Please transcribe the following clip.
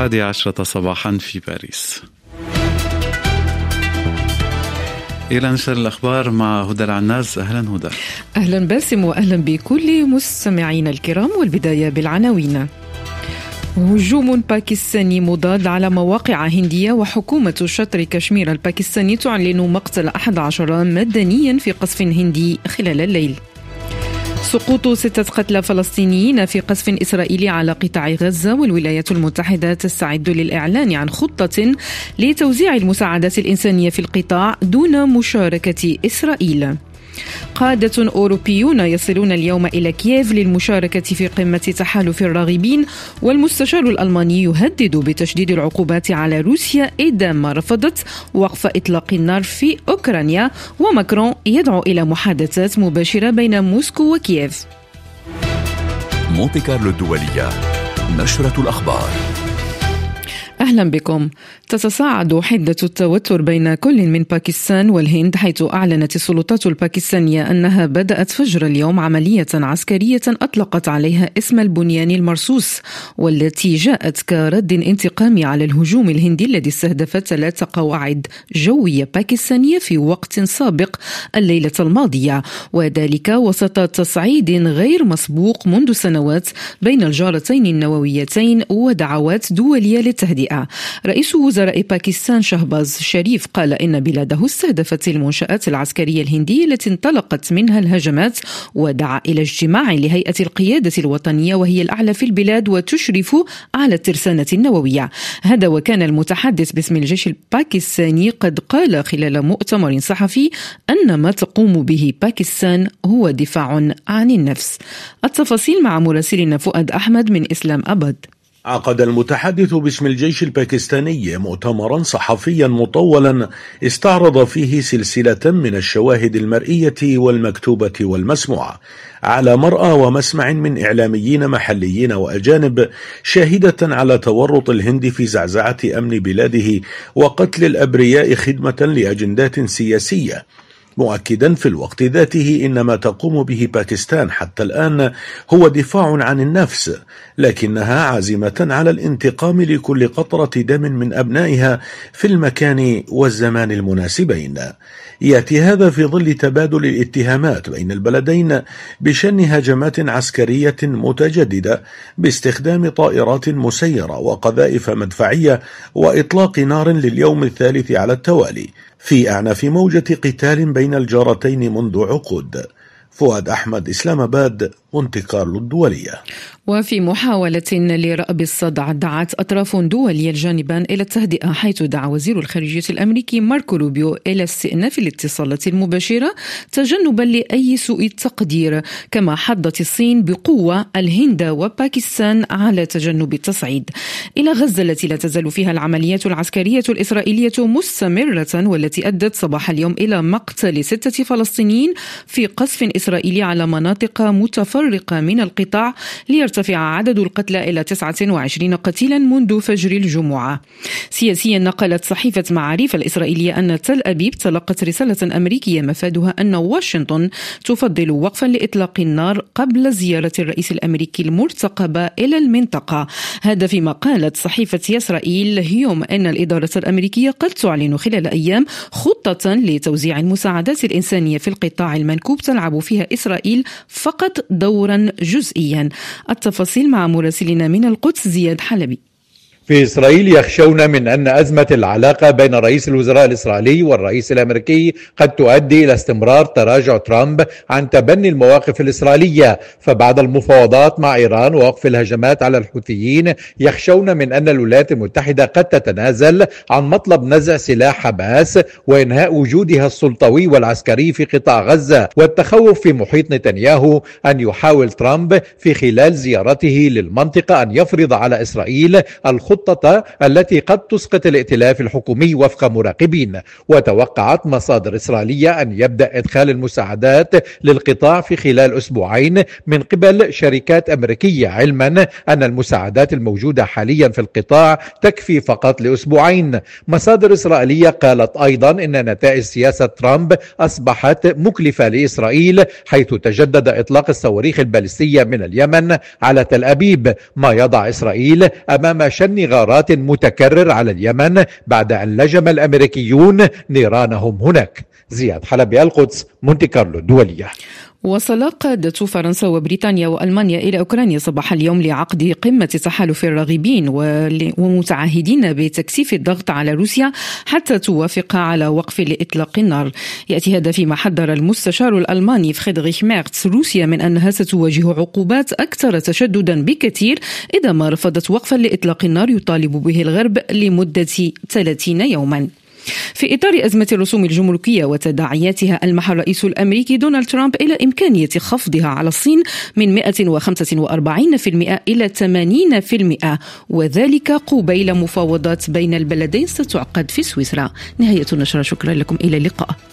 11 صباحا في باريس. إلى نشر الأخبار مع هدى العناز. أهلا هدى. أهلا باسم وأهلا بكل مستمعينا الكرام، والبداية بالعناوين. هجوم باكستاني مضاد على مواقع هندية، وحكومة شطر كشمير الباكستاني تعلن مقتل 11 مدنيا في قصف هندي خلال الليل. سقوط 6 قتلى فلسطينيين في قصف إسرائيلي على قطاع غزة، والولايات المتحدة تستعد للإعلان عن خطة لتوزيع المساعدات الإنسانية في القطاع دون مشاركة إسرائيل. قادة أوروبيون يصلون اليوم إلى كييف للمشاركة في قمة تحالف الراغبين، والمستشار الألماني يهدد بتشديد العقوبات على روسيا إذا ما رفضت وقف إطلاق النار في أوكرانيا، وماكرون يدعو إلى محادثات مباشرة بين موسكو وكييف. مونتي كارلو الدولية، نشرة الأخبار. أهلا بكم. تتصاعد حدة التوتر بين كل من باكستان والهند، حيث أعلنت السلطات الباكستانية أنها بدأت فجر اليوم عملية عسكرية أطلقت عليها اسم البنيان المرصوص، والتي جاءت كرد انتقامي على الهجوم الهندي الذي استهدف 3 قواعد جوية باكستانية في وقت سابق الليلة الماضية، وذلك وسط تصعيد غير مسبوق منذ سنوات بين الجارتين النوويتين ودعوات دولية للتهدئة. رئيس وزراء باكستان شهباز شريف قال إن بلاده استهدفت المنشآت العسكرية الهندية التي انطلقت منها الهجمات، ودعا إلى اجتماع لهيئة القيادة الوطنية وهي الأعلى في البلاد وتشرف على الترسانة النووية. هذا وكان المتحدث باسم الجيش الباكستاني قد قال خلال مؤتمر صحفي أن ما تقوم به باكستان هو دفاع عن النفس. التفاصيل مع مراسلنا فؤاد أحمد من إسلام أبد. عقد المتحدث باسم الجيش الباكستاني مؤتمرا صحفيا مطولا استعرض فيه سلسلة من الشواهد المرئية والمكتوبة والمسموعة على مرأى ومسمع من إعلاميين محليين وأجانب، شاهدة على تورط الهند في زعزعة أمن بلاده وقتل الأبرياء خدمة لأجندات سياسية، مؤكدا في الوقت ذاته إن ما تقوم به باكستان حتى الآن هو دفاع عن النفس، لكنها عازمة على الانتقام لكل قطرة دم من أبنائها في المكان والزمان المناسبين. يأتي هذا في ظل تبادل الاتهامات بين البلدين بشن هجمات عسكرية متجددة باستخدام طائرات مسيرة وقذائف مدفعية وإطلاق نار لليوم الثالث على التوالي في أعنف موجة قتال بين الجارتين منذ عقود. فؤاد أحمد، إسلام أباد، مونتي كارلو الدولية. وفي محاولة لرأب الصدع، دعت أطراف دولية الجانبان إلى التهدئة، حيث دعا وزير الخارجية الأمريكي ماركو روبيو إلى استئناف الاتصالات المباشرة تجنبا لأي سوء تقدير، كما حضت الصين بقوة الهند وباكستان على تجنب التصعيد. إلى غزة التي لا تزال فيها العمليات العسكرية الإسرائيلية مستمرة، والتي أدت صباح اليوم إلى مقتل 6 فلسطينيين في قصف إسرائيلي على مناطق متفرقة من القطاع، ليرتفع عدد القتلى إلى 29 قتيلا منذ فجر الجمعة. سياسيا، نقلت صحيفة معاريف الإسرائيلية أن تل أبيب تلقت رسالة أمريكية مفادها أن واشنطن تفضل وقفا لإطلاق النار قبل زيارة الرئيس الأمريكي المرتقبة إلى المنطقة. هذا فيما قالت صحيفة إسرائيل هيوم أن الإدارة الأمريكية قد تعلن خلال أيام خطة لتوزيع المساعدات الإنسانية في القطاع المنكوب تلعب فيها إسرائيل فقط دورا جزئيا. التفاصيل مع مراسلنا من القدس زياد حلبي. في إسرائيل يخشون من أن أزمة العلاقة بين رئيس الوزراء الإسرائيلي والرئيس الأمريكي قد تؤدي إلى استمرار تراجع ترامب عن تبني المواقف الإسرائيلية. فبعد المفاوضات مع إيران ووقف الهجمات على الحوثيين، يخشون من أن الولايات المتحدة قد تتنازل عن مطلب نزع سلاح حماس وإنهاء وجودها السلطوي والعسكري في قطاع غزة، والتخوف في محيط نتنياهو أن يحاول ترامب في خلال زيارته للمنطقة أن يفرض على إسرائيل الخطة التي قد تسقط الائتلاف الحكومي وفق مراقبين. وتوقعت مصادر إسرائيلية أن يبدأ إدخال المساعدات للقطاع في خلال أسبوعين من قبل شركات أمريكية، علما أن المساعدات الموجودة حاليا في القطاع تكفي فقط لأسبوعين. مصادر إسرائيلية قالت أيضا أن نتائج سياسة ترامب أصبحت مكلفة لإسرائيل، حيث تجدد إطلاق الصواريخ البالستية من اليمن على تل أبيب، ما يضع إسرائيل أمام شن تبني غارات متكرر على اليمن بعد أن لجم الأمريكيون نيرانهم هناك. زياد حلبي، القدس، مونتي كارلو الدولية. وصل قادة فرنسا وبريطانيا وألمانيا إلى أوكرانيا صباح اليوم لعقد قمة تحالف الراغبين ومتعهدين بتكثيف الضغط على روسيا حتى توافق على وقف لإطلاق النار. يأتي هذا فيما حذر المستشار الألماني فريدريش ميرتس روسيا من أنها ستواجه عقوبات أكثر تشددا بكثير إذا ما رفضت وقفا لإطلاق النار يطالب به الغرب لمدة 30 يوما. في إطار أزمة الرسوم الجمركية وتداعياتها، ألمح الرئيس الأمريكي دونالد ترامب إلى إمكانية خفضها على الصين من 145% إلى 80%، وذلك قبيل مفاوضات بين البلدين ستعقد في سويسرا. نهاية النشرة، شكرا لكم، إلى اللقاء.